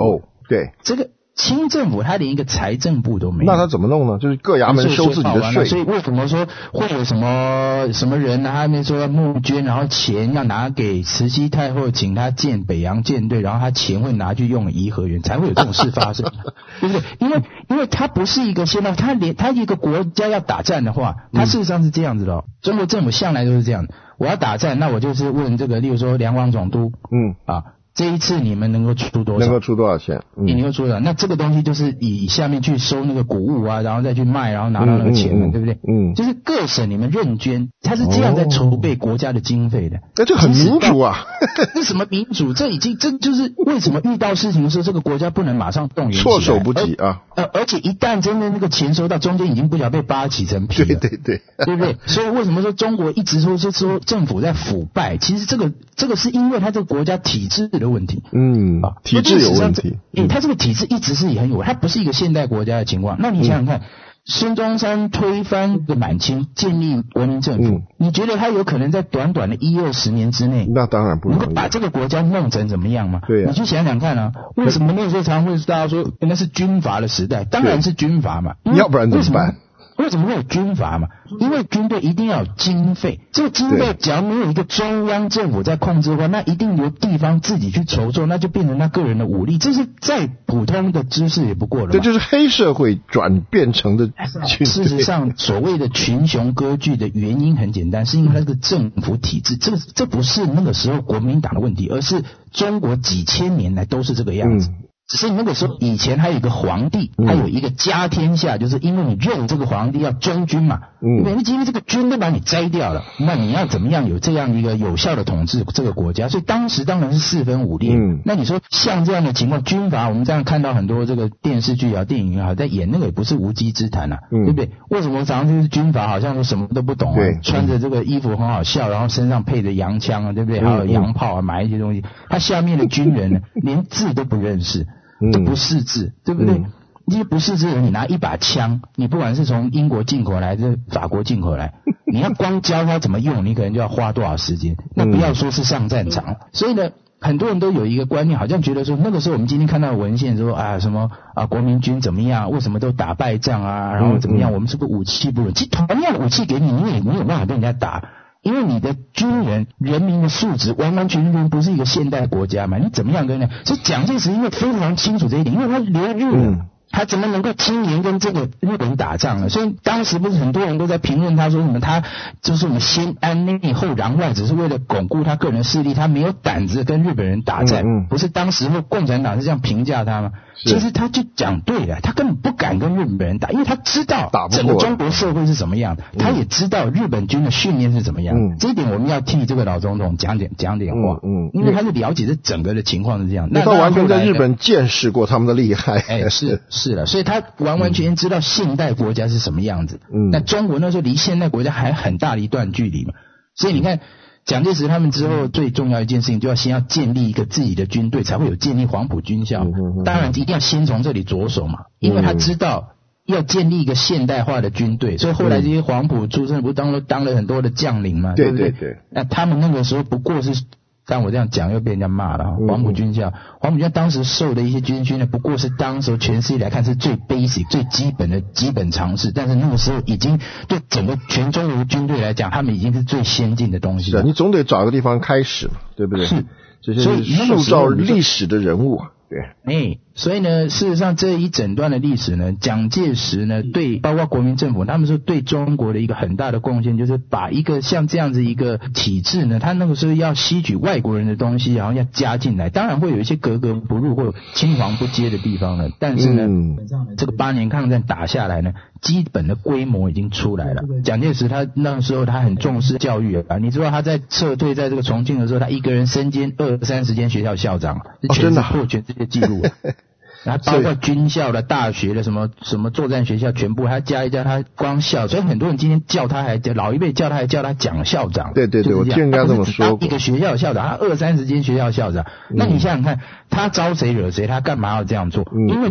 对， 这个清政府他连一个财政部都没有， 那他怎么弄呢？就是各衙门收自己的税。 所以为什么说会有什么人他们说要募捐，然后钱要拿给慈禧太后，请他建北洋舰队，然后他钱会拿去用颐和园，才会有这种事发生，对不对？因为他不是一个现在他一个国家要打战的话，他事实上是这样子的中国政府向来都是这样，我要打战，那我就是问这个，例如说两广总督，这一次你们能够出多少？ 能够出多少钱？ 你能够出多少？那这个东西就是以下面去收那个谷物啊，然后再去卖，然后拿到那个钱对不对？就是各省你们认捐，他是这样在筹备国家的经费的。 那这很民主啊！ 这什么民主？这就是为什么遇到事情的时候，这个国家不能马上动员起来， 措手不及啊！ 而且一旦真的那个钱收到，中间已经不晓得被扒起成皮了， 对， 对不对？所以为什么说中国一直说政府在腐败？其实这个是因为他这个国家体制的问题。 体制有问题。 他这个体制一直是很有，他不是一个现代国家的情况。那你想想看，孙中山推翻的满清，建立国民政府，你觉得他有可能在短短的10-20年之内， 那当然不能够把这个国家弄成怎么样吗？ 对啊， 你去想想看啊，为什么那时候常会大家说那是军阀的时代？当然是军阀嘛， 要不然怎么办？ 为什么会有军阀嘛？因为军队一定要有经费，这个经费只要没有一个中央政府在控制的话，那一定由地方自己去筹措，那就变成他个人的武力，这是再普通的知识也不过了嘛。 这就是黑社会转变成的军队。 事实上，所谓的群雄割据的原因很简单，是因为它这个政府体制，这不是那个时候国民党的问题，而是中国几千年来都是这个样子。只是那个时候以前还有一个皇帝，还有一个家天下，就是因为你认这个皇帝要忠君嘛，那今天这个君都把你摘掉了，那你要怎么样有这样一个有效的统治这个国家？所以当时当然是四分五裂。那你说像这样的情况，军阀我们这样看到很多这个电视剧啊、电影也好，在演那个也不是无稽之谈啊，对不对？为什么常常就是军阀好像说什么都不懂啊，穿着这个衣服很好笑，然后身上配着洋枪啊，对不对？还有洋炮啊，买一些东西，他下面的军人呢，连字都不认识。都不识字，对不对？这些不识字的人，你拿一把枪，你不管是从英国进口来，是法国进口来，你要光教他怎么用，你可能就要花多少时间？那不要说是上战场。所以呢，很多人都有一个观念，好像觉得说那个时候我们今天看到的文献说什么国民军怎么样，为什么都打败仗啊，然后怎么样，我们是不是武器不稳？其实同样的武器给你，你也没有办法跟人家打。因为你的军人人民的素质完完全全不是一个现代国家嘛，你怎么样跟人家？所以蒋介石因为非常清楚这一点，因为他留日了，他怎么能够轻言跟这个日本打仗呢？所以当时不是很多人都在评论他说什么，他就是我们先安内后攘外，只是为了巩固他个人势力，他没有胆子跟日本人打战。不是当时候共产党是这样评价他吗？其实他就讲对了，他根本不敢跟日本人打，因为他知道整个中国社会是什么样，他也知道日本军的训练是怎么样。这一点我们要替这个老总统讲点话，因为他是了解这整个的情况是这样。那他完全在日本见识过他们的厉害。 是了，所以他完完全全知道现代国家是什么样子。那中国那时候离现代国家还很大的一段距离嘛，所以你看。蒋介石他们之后最重要一件事情，就要先要建立一个自己的军队，才会有建立黄埔军校。当然一定要先从这里着手嘛，因为他知道要建立一个现代化的军队，所以后来这些黄埔出身不当了很多的将领嘛，对不对？那他们那个时候不过是。但我这样讲又被人家骂了。黄埔军校当时受的一些军训呢，不过是当时全世界来看是最 basic 最基本的基本常识，但是那个时候已经对整个全中国军队来讲，他们已经是最先进的东西了。 你总得找个地方开始嘛，对不对？ 是， 这些塑造历史的人物啊。 对，所以呢，事实上这一整段的历史呢，蒋介石呢，对包括国民政府，他们说对中国的一个很大的贡献，就是把一个像这样子一个体制呢，他那个时候要吸取外国人的东西，然后要加进来，当然会有一些格格不入或青黄不接的地方呢，但是呢，这个8年抗战打下来呢，基本的规模已经出来了。蒋介石他那时候他很重视教育啊，你知道他在撤退在这个重庆的时候，他一个人身兼20-30间学校校长，全是破全世界纪录。然后包括军校的、大学的、什么作战学校，全部他加一加，他光校，所以很多人今天叫他老一辈叫他蒋校长。 对，我听人家这么说过。 一个学校校长，他20-30间学校校长，那你想想看，他招谁惹谁，他干嘛要这样做？因为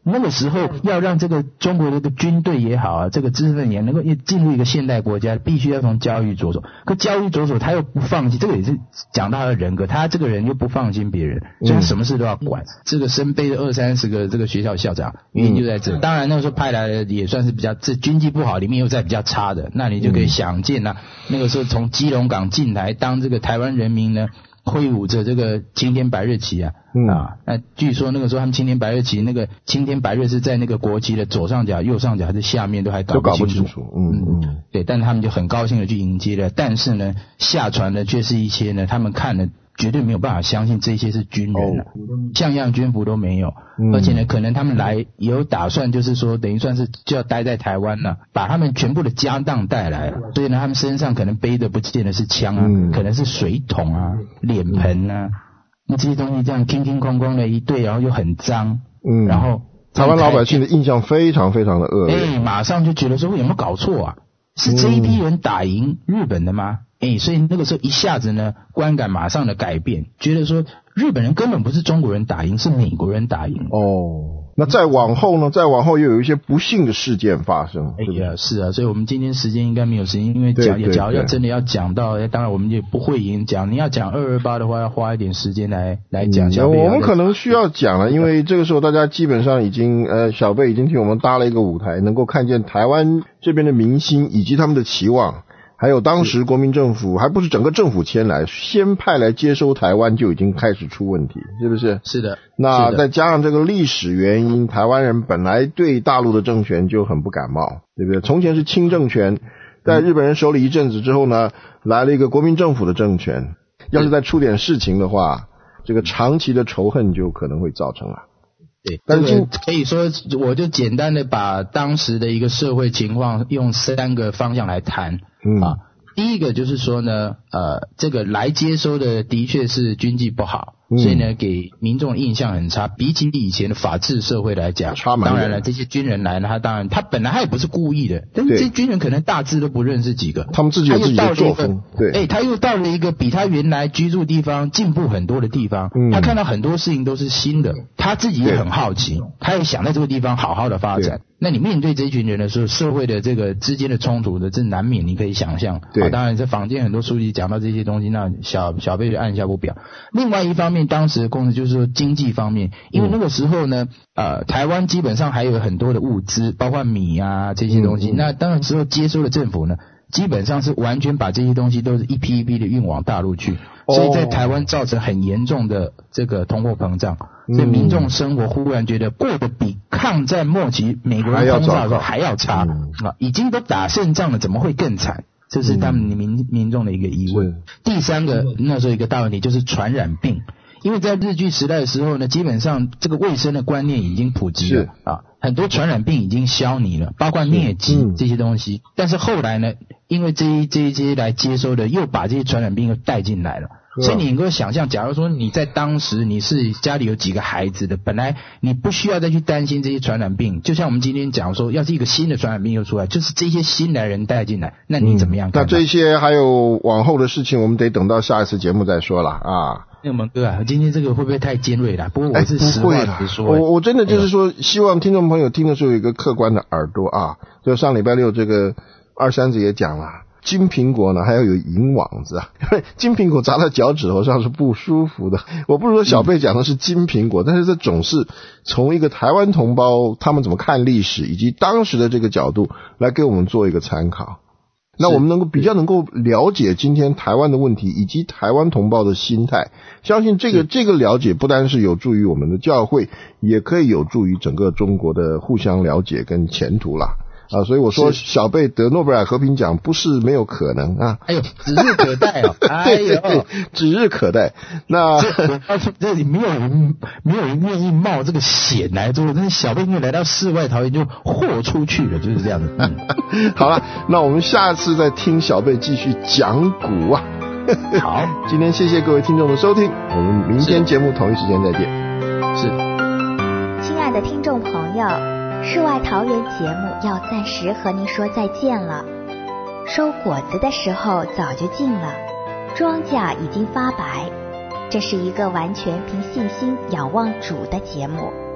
那个时候要让这个中国的这个军队也好啊，这个知识分子也能够进入一个现代国家，必须要从教育着手。可教育着手，他又不放弃，这个也是讲到他的人格，他这个人又不放心别人，所以他什么事都要管。这个身背着20-30个这个学校校长，原因就在这。当然那个时候派来的也算是比较，这军纪不好，里面又在比较差的，那你就可以想见啊，那个时候从基隆港进来，当这个台湾人民呢挥舞着这个青天白日旗啊，那据说那个时候他们青天白日旗，那个青天白日是在那个国旗的左上角、右上角还是下面都还搞不清楚。对，但是他们就很高兴的去迎接了，但是呢，下传的却是一些呢，他们看了绝对没有办法相信这些是军人啊，像样军服都没有，而且呢，可能他们来也有打算，就是说等于算是就要待在台湾了，把他们全部的家当带来了，所以呢，他们身上可能背的不见得是枪啊，可能是水桶啊、脸盆啊，那这些东西这样空空空的一堆，然后又很脏，然后台湾老百姓的印象非常非常的恶劣， 马上就觉得说有没有搞错啊？是这一批人打赢日本的吗？所以那个时候一下子呢，观感马上的改变，觉得说日本人根本不是中国人打赢，是美国人打赢。 那再往后呢？再往后又有一些不幸的事件发生。 是啊，所以我们今天时间应该没有时间，因为假如要真的要讲到，当然我们也不会讲。你要讲228的话，要花一点时间来讲。 我们可能需要讲了，因为这个时候大家基本上已经小贝已经替我们搭了一个舞台，能够看见台湾这边的民心以及他们的期望。还有当时国民政府还不是整个政府迁来，先派来接收台湾就已经开始出问题，是不是？ 是的。 那再加上这个历史原因，台湾人本来对大陆的政权就很不感冒，对不对？从前是清政权，在日本人手里一阵子之后呢，来了一个国民政府的政权，要是再出点事情的话，这个长期的仇恨就可能会造成了。 对，但是可以说，我就简单的把当时的一个社会情况用3个方向来谈。第一个就是说呢，这个来接收的的确是军纪不好，所以呢给民众印象很差。比起以前的法治社会来讲，当然了，这些军人来呢，他本来他也不是故意的，但是这些军人可能大致都不认识几个， 他们自己有自己的作风。对， 他又到了一个比他原来居住地方进步很多的地方，他看到很多事情都是新的，他自己也很好奇，他也想在这个地方好好的发展。那你面对这群人的时候，社会的这个之间的冲突的，这难免你可以想象。当然在坊间很多书籍讲到这些东西，那小贝就按下不表。另外一方面，当时的控制就是说经济方面，因为那个时候呢，台湾基本上还有很多的物资，包括米啊这些东西。那当然之后接收的政府呢，基本上是完全把这些东西都是一批一批的运往大陆去，所以在台湾造成很严重的这个通货膨胀，所以民众生活忽然觉得过得比抗战末期美国人轰炸的时候还要差已经都打胜仗了，怎么会更惨？这是他们民众的一个疑问。第3个那时候一个大问题就是传染病，因为在日据时代的时候呢，基本上这个卫生的观念已经普及了很多传染病已经消弭了，包括疟疾这些东西。但是后来呢，因为这一些来接收的又把这些传染病又带进来了。所以你能够想象，假如说你在当时你是家里有几个孩子的，本来你不需要再去担心这些传染病，就像我们今天讲说，要是一个新的传染病又出来，就是这些新来人带进来，那你怎么样看？ 那这些还有往后的事情，我们得等到下一次节目再说了啊。 那蒙哥啊，今天这个会不会太尖锐了？不过我是实话实说。 我真的就是说，希望听众朋友听的时候有一个客观的耳朵啊。就上礼拜六这个二三子也讲了。金苹果呢还要有银网子啊，因为金苹果砸在脚趾头上是不舒服的。我不是说小贝讲的是金苹果，但是这总是从一个台湾同胞他们怎么看历史以及当时的这个角度来给我们做一个参考。那我们比较能够了解今天台湾的问题以及台湾同胞的心态，相信这个了解不单是有助于我们的教会，也可以有助于整个中国的互相了解跟前途啦。所以我说小贝得诺贝尔和平奖不是没有可能啊！ 哎呦，指日可待哦！ 对，指日可待。那这里没有人愿意冒这个险来做，但是小贝因为来到世外桃源就豁出去了，就是这样的。 好了，那我们下次再听小贝继续讲古啊。 好， 今天谢谢各位听众的收听，我们明天节目同一时间再见。 是， 亲爱的听众朋友。世外桃源节目要暂时和您说再见了，收果子的时候早就近了，庄稼已经发白，这是一个完全凭信心仰望主的节目。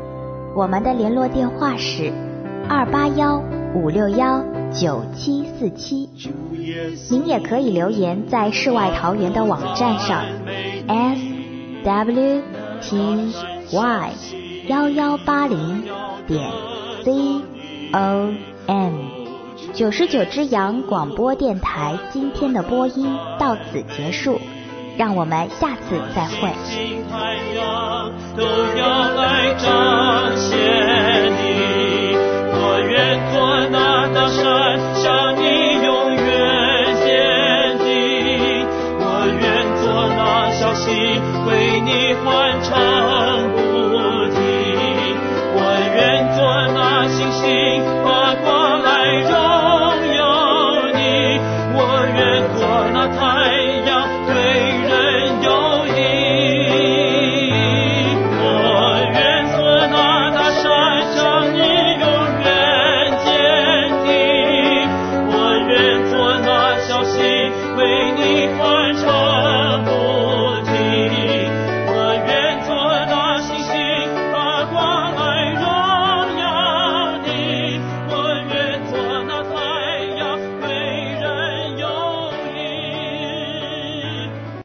我们的联络电话是281-561-9747。您也可以留言在世外桃源的网站上 swty1180.com。99只羊广播电台今天的播音到此结束，让我们下次再会。 太阳都要来彰显你，我愿做那大山。